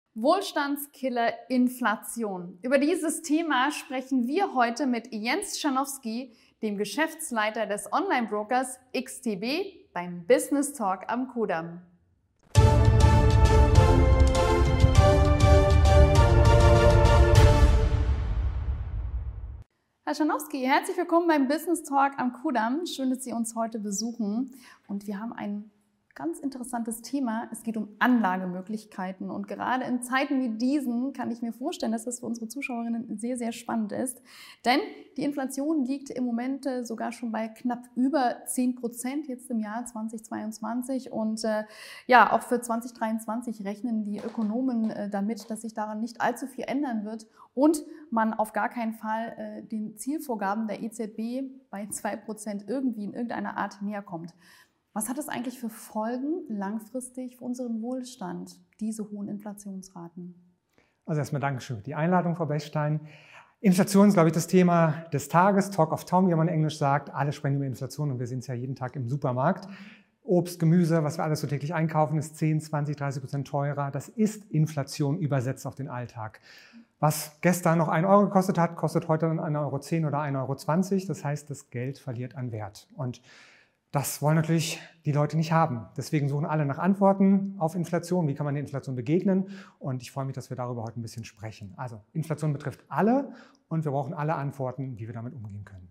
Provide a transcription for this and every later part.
Wohlstandskiller Inflation. Über dieses Thema sprechen wir heute mit Jens Schanowski, dem Geschäftsleiter des Online-Brokers XTB beim Business Talk am Kudamm. Herr Schanowski, herzlich willkommen beim Business Talk am Kudamm. Schön, dass Sie uns heute besuchen. Und wir haben ein ganz interessantes Thema. Es geht um Anlagemöglichkeiten. Und gerade in Zeiten wie diesen kann ich mir vorstellen, dass das für unsere Zuschauerinnen sehr, sehr spannend ist. Denn die Inflation liegt im Moment sogar schon bei knapp über 10% jetzt im Jahr 2022. Und auch für 2023 rechnen die Ökonomen damit, dass sich daran nicht allzu viel ändern wird und man auf gar keinen Fall den Zielvorgaben der EZB bei 2% irgendwie in irgendeiner Art näher kommt. Was hat das eigentlich für Folgen langfristig für unseren Wohlstand, diese hohen Inflationsraten? Also erstmal Dankeschön für die Einladung, Frau Bechstein. Inflation ist, glaube ich, das Thema des Tages, Talk of Town, wie man in Englisch sagt. Alle sprechen über Inflation und wir sehen es ja jeden Tag im Supermarkt. Obst, Gemüse, was wir alles so täglich einkaufen, ist 10, 20, 30% teurer. Das ist Inflation übersetzt auf den Alltag. Was gestern noch 1 Euro gekostet hat, kostet heute 1,10 € oder 1,20 €. Das heißt, das Geld verliert an Wert. Und das wollen natürlich die Leute nicht haben. Deswegen suchen alle nach Antworten auf Inflation. Wie kann man der Inflation begegnen? Und ich freue mich, dass wir darüber heute ein bisschen sprechen. Also Inflation betrifft alle und wir brauchen alle Antworten, wie wir damit umgehen können.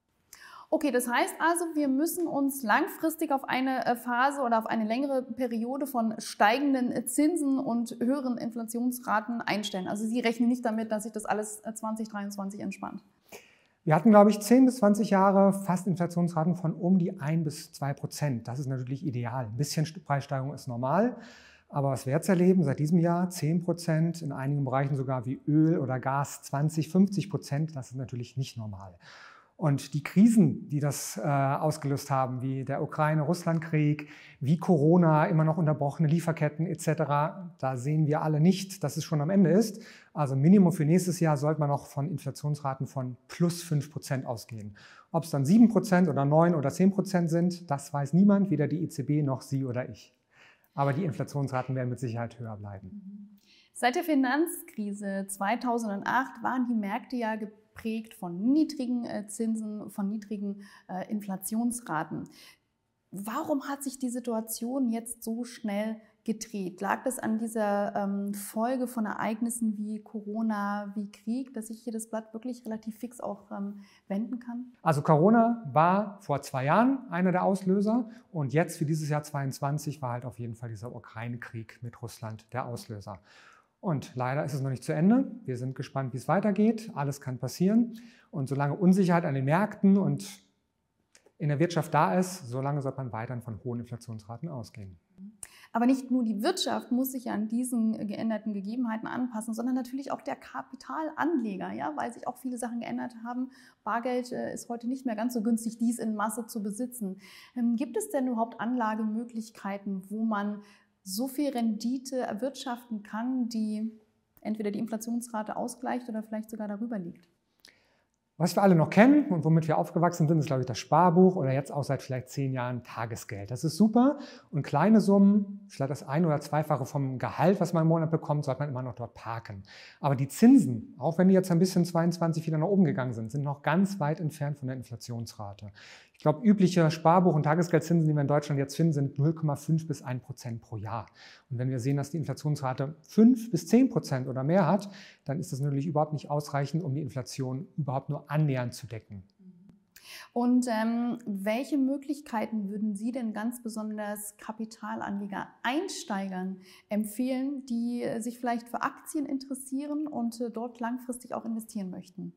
Okay, das heißt also, wir müssen uns langfristig auf eine Phase oder auf eine längere Periode von steigenden Zinsen und höheren Inflationsraten einstellen. Also Sie rechnen nicht damit, dass sich das alles 2023 entspannt. Wir hatten, glaube ich, 10 bis 20 Jahre fast Inflationsraten von um die 1 bis 2%. Das ist natürlich ideal. Ein bisschen Preissteigerung ist normal. Aber was wir jetzt erleben, seit diesem Jahr 10%, in einigen Bereichen sogar wie Öl oder Gas 20, 50%, das ist natürlich nicht normal. Und die Krisen, die das ausgelöst haben, wie der Ukraine-Russland-Krieg, wie Corona, immer noch unterbrochene Lieferketten etc., da sehen wir alle nicht, dass es schon am Ende ist. Also Minimum für nächstes Jahr sollte man noch von Inflationsraten von plus 5% ausgehen. Ob es dann 7% oder 9 oder 10% sind, das weiß niemand, weder die EZB noch Sie oder ich. Aber die Inflationsraten werden mit Sicherheit höher bleiben. Seit der Finanzkrise 2008 waren die Märkte ja geprägt von niedrigen Zinsen, von niedrigen Inflationsraten. Warum hat sich die Situation jetzt so schnell gedreht? Lag das an dieser Folge von Ereignissen wie Corona, wie Krieg, dass sich hier das Blatt wirklich relativ fix auch wenden kann? Also Corona war vor 2 Jahren einer der Auslöser und jetzt für dieses Jahr 2022 war halt auf jeden Fall dieser Ukraine-Krieg mit Russland der Auslöser. Und leider ist es noch nicht zu Ende. Wir sind gespannt, wie es weitergeht. Alles kann passieren. Und solange Unsicherheit an den Märkten und in der Wirtschaft da ist, solange sollte man weiterhin von hohen Inflationsraten ausgehen. Aber nicht nur die Wirtschaft muss sich an diesen geänderten Gegebenheiten anpassen, sondern natürlich auch der Kapitalanleger, ja, weil sich auch viele Sachen geändert haben. Bargeld ist heute nicht mehr ganz so günstig, dies in Masse zu besitzen. Gibt es denn überhaupt Anlagemöglichkeiten, wo man so viel Rendite erwirtschaften kann, die entweder die Inflationsrate ausgleicht oder vielleicht sogar darüber liegt? Was wir alle noch kennen und womit wir aufgewachsen sind, ist, glaube ich, das Sparbuch oder jetzt auch seit vielleicht 10 Jahren Tagesgeld. Das ist super und kleine Summen, vielleicht das 1- oder 2-fache vom Gehalt, was man im Monat bekommt, sollte man immer noch dort parken. Aber die Zinsen, auch wenn die jetzt ein bisschen 22 wieder nach oben gegangen sind noch ganz weit entfernt von der Inflationsrate. Ich glaube, übliche Sparbuch- und Tagesgeldzinsen, die wir in Deutschland jetzt finden, sind 0,5 bis 1% pro Jahr. Und wenn wir sehen, dass die Inflationsrate 5 bis 10% oder mehr hat, dann ist das natürlich überhaupt nicht ausreichend, um die Inflation überhaupt nur annähernd zu decken. Und welche Möglichkeiten würden Sie denn ganz besonders Kapitalanleger, Einsteigern empfehlen, die sich vielleicht für Aktien interessieren und dort langfristig auch investieren möchten?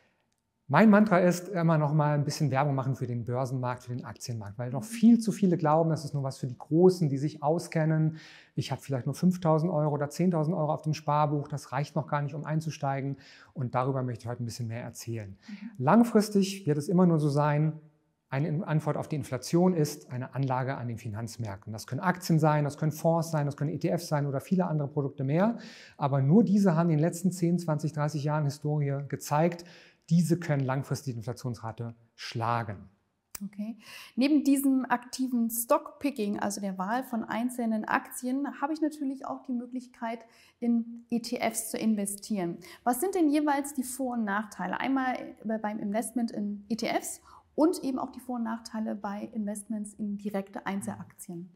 Mein Mantra ist immer noch mal ein bisschen Werbung machen für den Börsenmarkt, für den Aktienmarkt, weil noch viel zu viele glauben, das ist nur was für die Großen, die sich auskennen. Ich habe vielleicht nur 5.000 € oder 10.000 € auf dem Sparbuch, das reicht noch gar nicht, um einzusteigen. Und darüber möchte ich heute ein bisschen mehr erzählen. Langfristig wird es immer nur so sein, eine Antwort auf die Inflation ist eine Anlage an den Finanzmärkten. Das können Aktien sein, das können Fonds sein, das können ETFs sein oder viele andere Produkte mehr. Aber nur diese haben in den letzten 10, 20, 30 Jahren Historie gezeigt, diese können langfristig die Inflationsrate schlagen. Okay. Neben diesem aktiven Stockpicking, also der Wahl von einzelnen Aktien, habe ich natürlich auch die Möglichkeit, in ETFs zu investieren. Was sind denn jeweils die Vor- und Nachteile? Einmal beim Investment in ETFs und eben auch die Vor- und Nachteile bei Investments in direkte Einzelaktien.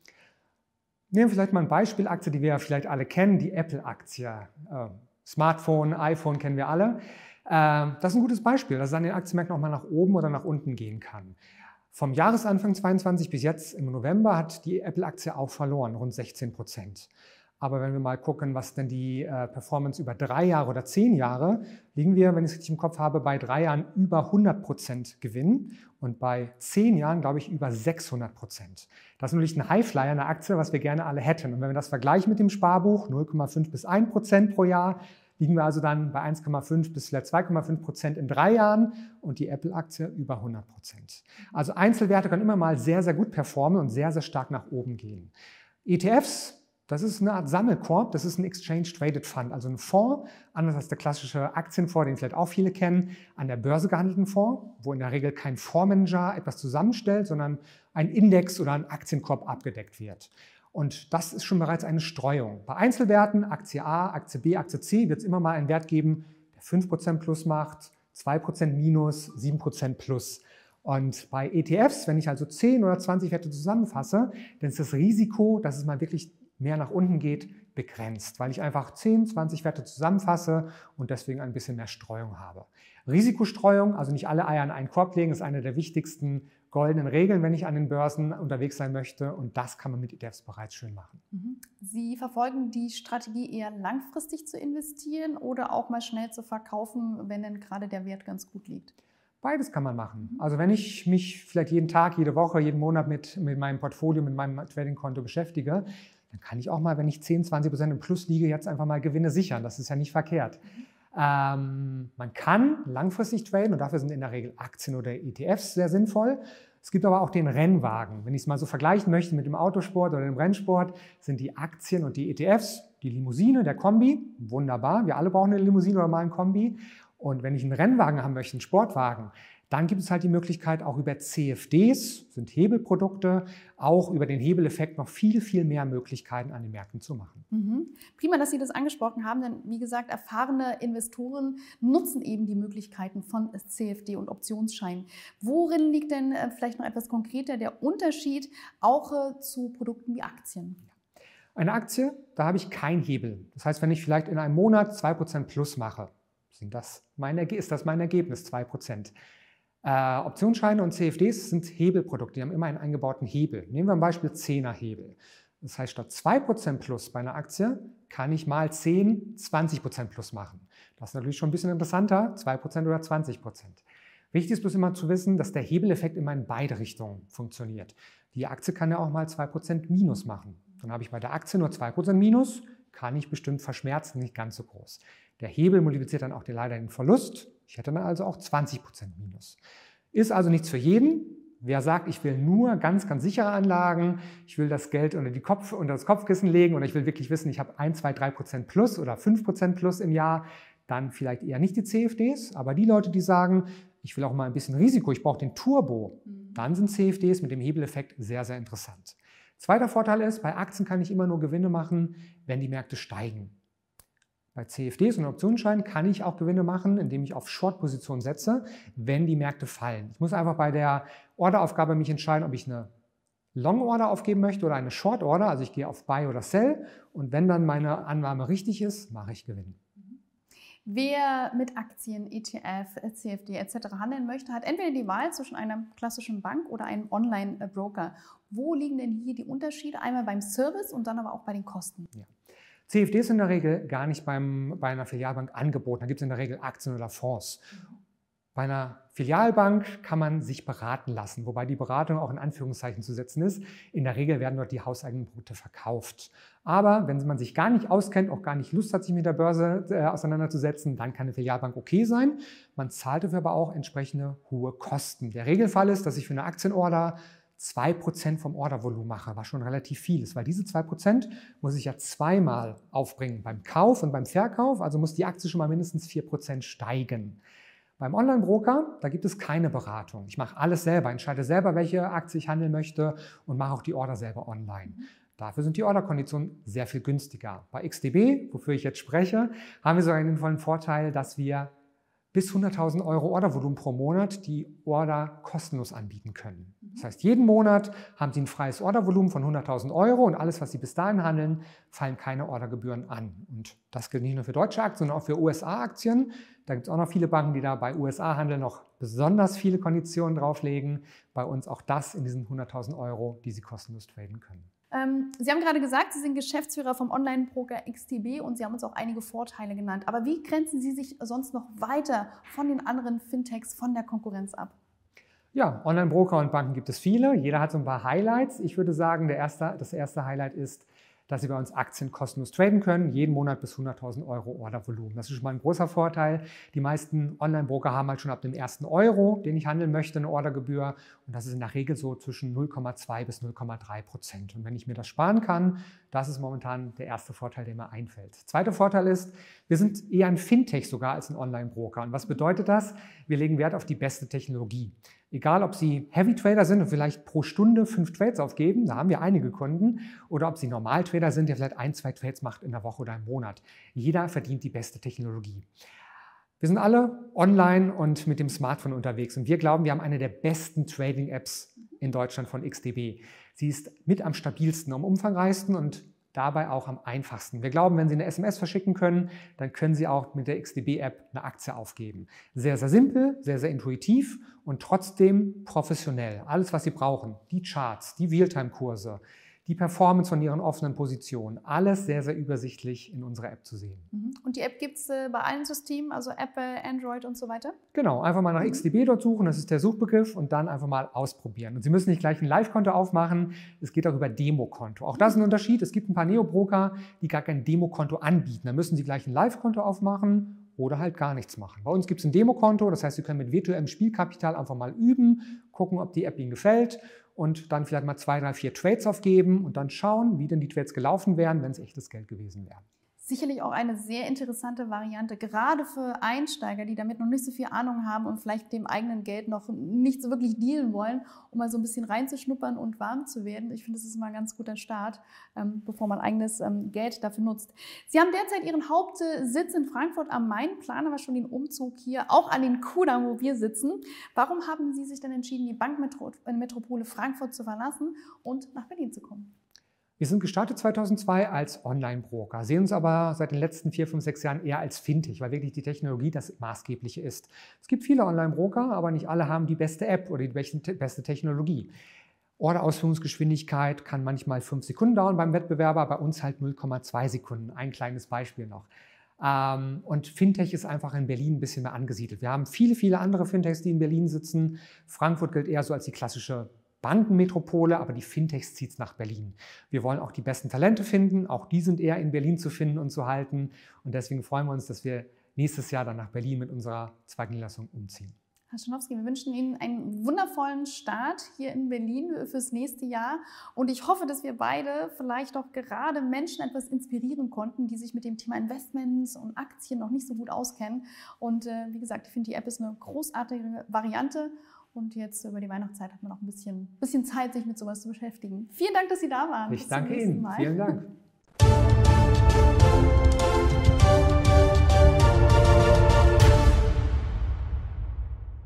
Nehmen wir vielleicht mal eine Beispielaktie, die wir ja vielleicht alle kennen, die Apple-Aktie. Smartphone, iPhone kennen wir alle. Das ist ein gutes Beispiel, dass es an den Aktienmärkten auch mal nach oben oder nach unten gehen kann. Vom Jahresanfang 2022 bis jetzt im November hat die Apple-Aktie auch verloren, rund 16%. Aber wenn wir mal gucken, was denn die Performance über 3 Jahre oder 10 Jahre, liegen wir, wenn ich es richtig im Kopf habe, bei 3 Jahren über 100% Gewinn und bei 10 Jahren, glaube ich, über 600%. Das ist natürlich ein Highflyer, eine Aktie, was wir gerne alle hätten. Und wenn wir das vergleichen mit dem Sparbuch, 0,5 bis 1% pro Jahr, liegen wir also dann bei 1,5 bis 2,5% in 3 Jahren und die Apple-Aktie über 100%. Also Einzelwerte können immer mal sehr, sehr gut performen und sehr, sehr stark nach oben gehen. ETFs, das ist eine Art Sammelkorb, das ist ein Exchange Traded Fund, also ein Fonds, anders als der klassische Aktienfonds, den vielleicht auch viele kennen, an der Börse gehandelten Fonds, wo in der Regel kein Fondsmanager etwas zusammenstellt, sondern ein Index oder ein Aktienkorb abgedeckt wird. Und das ist schon bereits eine Streuung. Bei Einzelwerten, Aktie A, Aktie B, Aktie C, wird es immer mal einen Wert geben, der 5% plus macht, 2% minus, 7% plus. Und bei ETFs, wenn ich also 10 oder 20 Werte zusammenfasse, dann ist das Risiko, dass es mal wirklich mehr nach unten geht, begrenzt, weil ich einfach 10, 20 Werte zusammenfasse und deswegen ein bisschen mehr Streuung habe. Risikostreuung, also nicht alle Eier in einen Korb legen, ist eine der wichtigsten goldenen Regeln, wenn ich an den Börsen unterwegs sein möchte. Und das kann man mit ETFs bereits schön machen. Sie verfolgen die Strategie eher langfristig zu investieren oder auch mal schnell zu verkaufen, wenn dann gerade der Wert ganz gut liegt? Beides kann man machen. Also wenn ich mich vielleicht jeden Tag, jede Woche, jeden Monat mit meinem Portfolio, mit meinem Trading-Konto beschäftige, dann kann ich auch mal, wenn ich 10, 20% im Plus liege, jetzt einfach mal Gewinne sichern. Das ist ja nicht verkehrt. Man kann langfristig traden und dafür sind in der Regel Aktien oder ETFs sehr sinnvoll. Es gibt aber auch den Rennwagen. Wenn ich es mal so vergleichen möchte mit dem Autosport oder dem Rennsport, sind die Aktien und die ETFs, die Limousine, der Kombi, wunderbar. Wir alle brauchen eine Limousine oder mal einen Kombi. Und wenn ich einen Rennwagen haben möchte, einen Sportwagen, dann gibt es halt die Möglichkeit, auch über CFDs, sind Hebelprodukte, auch über den Hebeleffekt noch viel, viel mehr Möglichkeiten an den Märkten zu machen. Prima, dass Sie das angesprochen haben, denn wie gesagt, erfahrene Investoren nutzen eben die Möglichkeiten von CFD und Optionsscheinen. Worin liegt denn vielleicht noch etwas konkreter der Unterschied auch zu Produkten wie Aktien? Eine Aktie, da habe ich keinen Hebel. Das heißt, wenn ich vielleicht in einem Monat 2% plus mache, ist das mein Ergebnis, 2%. Optionsscheine und CFDs sind Hebelprodukte, die haben immer einen eingebauten Hebel. Nehmen wir ein Beispiel 10er Hebel. Das heißt, statt 2% plus bei einer Aktie kann ich mal 10, 20% plus machen. Das ist natürlich schon ein bisschen interessanter, 2% oder 20%. Wichtig ist bloß immer zu wissen, dass der Hebeleffekt immer in beide Richtungen funktioniert. Die Aktie kann ja auch mal 2% minus machen. Dann habe ich bei der Aktie nur 2% minus, kann ich bestimmt verschmerzen, nicht ganz so groß. Der Hebel multipliziert dann auch leider den Verlust. Ich hätte dann also auch 20% minus. Ist also nichts für jeden. Wer sagt, ich will nur ganz, ganz sichere Anlagen, ich will das Geld unter das Kopfkissen legen oder ich will wirklich wissen, ich habe 1, 2, 3% plus oder 5% plus im Jahr, dann vielleicht eher nicht die CFDs. Aber die Leute, die sagen, ich will auch mal ein bisschen Risiko, ich brauche den Turbo, dann sind CFDs mit dem Hebeleffekt sehr, sehr interessant. Zweiter Vorteil ist, bei Aktien kann ich immer nur Gewinne machen, wenn die Märkte steigen. Bei CFDs und Optionsscheinen kann ich auch Gewinne machen, indem ich auf Short-Position setze, wenn die Märkte fallen. Ich muss einfach bei der Orderaufgabe mich entscheiden, ob ich eine Long-Order aufgeben möchte oder eine Short-Order. Also ich gehe auf Buy oder Sell und wenn dann meine Annahme richtig ist, mache ich Gewinn. Wer mit Aktien, ETF, CFD etc. handeln möchte, hat entweder die Wahl zwischen einer klassischen Bank oder einem Online-Broker. Wo liegen denn hier die Unterschiede? Einmal beim Service und dann aber auch bei den Kosten. Ja. CFDs sind in der Regel gar nicht bei einer Filialbank angeboten. Da gibt es in der Regel Aktien oder Fonds. Bei einer Filialbank kann man sich beraten lassen, wobei die Beratung auch in Anführungszeichen zu setzen ist. In der Regel werden dort die hauseigenen Produkte verkauft. Aber wenn man sich gar nicht auskennt, auch gar nicht Lust hat, sich mit der Börse auseinanderzusetzen, dann kann eine Filialbank okay sein. Man zahlt dafür aber auch entsprechende hohe Kosten. Der Regelfall ist, dass ich für eine Aktienorder 2% vom Ordervolumen mache, was schon relativ viel ist, weil diese 2% muss ich ja zweimal aufbringen, beim Kauf und beim Verkauf, also muss die Aktie schon mal mindestens 4% steigen. Beim Online-Broker, da gibt es keine Beratung. Ich mache alles selber, entscheide selber, welche Aktie ich handeln möchte und mache auch die Order selber online. Dafür sind die Orderkonditionen sehr viel günstiger. Bei XTB, wofür ich jetzt spreche, haben wir sogar einen vollen Vorteil, dass wir bis 100.000 Euro Ordervolumen pro Monat die Order kostenlos anbieten können. Das heißt, jeden Monat haben Sie ein freies Ordervolumen von 100.000 Euro und alles, was Sie bis dahin handeln, fallen keine Ordergebühren an. Und das gilt nicht nur für deutsche Aktien, sondern auch für USA-Aktien. Da gibt es auch noch viele Banken, die da bei USA-Handel noch besonders viele Konditionen drauflegen. Bei uns auch das in diesen 100.000 Euro, die Sie kostenlos traden können. Sie haben gerade gesagt, Sie sind Geschäftsführer vom Online-Broker XTB und Sie haben uns auch einige Vorteile genannt. Aber wie grenzen Sie sich sonst noch weiter von den anderen Fintechs, von der Konkurrenz ab? Ja, Online-Broker und Banken gibt es viele. Jeder hat so ein paar Highlights. Ich würde sagen, das erste Highlight ist, dass Sie bei uns Aktien kostenlos traden können, jeden Monat bis 100.000 Euro Ordervolumen. Das ist schon mal ein großer Vorteil. Die meisten Online-Broker haben halt schon ab dem ersten Euro, den ich handeln möchte, eine Ordergebühr. Und das ist in der Regel so zwischen 0,2 bis 0,3%. Und wenn ich mir das sparen kann, das ist momentan der erste Vorteil, der mir einfällt. Zweiter Vorteil ist, wir sind eher ein Fintech sogar als ein Online-Broker. Und was bedeutet das? Wir legen Wert auf die beste Technologie. Egal, ob Sie Heavy-Trader sind und vielleicht pro Stunde 5 Trades aufgeben, da haben wir einige Kunden, oder ob Sie Normal-Trader sind, der vielleicht 1, 2 Trades macht in der Woche oder im Monat. Jeder verdient die beste Technologie. Wir sind alle online und mit dem Smartphone unterwegs und wir glauben, wir haben eine der besten Trading-Apps in Deutschland von XTB. Sie ist mit am stabilsten, am umfangreichsten und dabei auch am einfachsten. Wir glauben, wenn Sie eine SMS verschicken können, dann können Sie auch mit der XTB-App eine Aktie aufgeben. Sehr, sehr simpel, sehr, sehr intuitiv und trotzdem professionell. Alles, was Sie brauchen, die Charts, die Realtime-Kurse, die Performance von Ihren offenen Positionen, alles sehr, sehr übersichtlich in unserer App zu sehen. Und die App gibt es bei allen Systemen, also Apple, Android und so weiter? Genau, einfach mal nach XTB dort suchen, das ist der Suchbegriff, und dann einfach mal ausprobieren. Und Sie müssen nicht gleich ein Live-Konto aufmachen, es geht auch über Demokonto. Auch das ist ein Unterschied, es gibt ein paar Neo-Broker, die gar kein Demokonto anbieten. Da müssen Sie gleich ein Live-Konto aufmachen oder halt gar nichts machen. Bei uns gibt es ein Demokonto, das heißt, Sie können mit virtuellem Spielkapital einfach mal üben, gucken, ob die App Ihnen gefällt und dann vielleicht mal 2, 3, 4 Trades aufgeben und dann schauen, wie denn die Trades gelaufen wären, wenn es echtes Geld gewesen wäre. Sicherlich auch eine sehr interessante Variante, gerade für Einsteiger, die damit noch nicht so viel Ahnung haben und vielleicht mit dem eigenen Geld noch nicht so wirklich dealen wollen, um mal so ein bisschen reinzuschnuppern und warm zu werden. Ich finde, das ist mal ein ganz guter Start, bevor man eigenes Geld dafür nutzt. Sie haben derzeit Ihren Hauptsitz in Frankfurt am Main, planen aber schon den Umzug hier auch an den Kudamm, wo wir sitzen. Warum haben Sie sich denn entschieden, die Bankmetropole Frankfurt zu verlassen und nach Berlin zu kommen? Wir sind gestartet 2002 als Online-Broker, sehen uns aber seit den letzten 4, 5, 6 Jahren eher als Fintech, weil wirklich die Technologie das Maßgebliche ist. Es gibt viele Online-Broker, aber nicht alle haben die beste App oder die beste Technologie. Orderausführungsgeschwindigkeit kann manchmal 5 Sekunden dauern beim Wettbewerber, bei uns halt 0,2 Sekunden. Ein kleines Beispiel noch. Und Fintech ist einfach in Berlin ein bisschen mehr angesiedelt. Wir haben viele, viele andere Fintechs, die in Berlin sitzen. Frankfurt gilt eher so als die klassische Bankenmetropole, aber die Fintechs zieht es nach Berlin. Wir wollen auch die besten Talente finden, auch die sind eher in Berlin zu finden und zu halten. Und deswegen freuen wir uns, dass wir nächstes Jahr dann nach Berlin mit unserer zweiten Niederlassung umziehen. Herr Schanowski, wir wünschen Ihnen einen wundervollen Start hier in Berlin fürs nächste Jahr. Und ich hoffe, dass wir beide vielleicht auch gerade Menschen etwas inspirieren konnten, die sich mit dem Thema Investments und Aktien noch nicht so gut auskennen. Und wie gesagt, ich finde, die App ist eine großartige Variante. Und jetzt über die Weihnachtszeit hat man noch ein bisschen Zeit, sich mit sowas zu beschäftigen. Vielen Dank, dass Sie da waren. Ich danke Ihnen. Vielen Dank.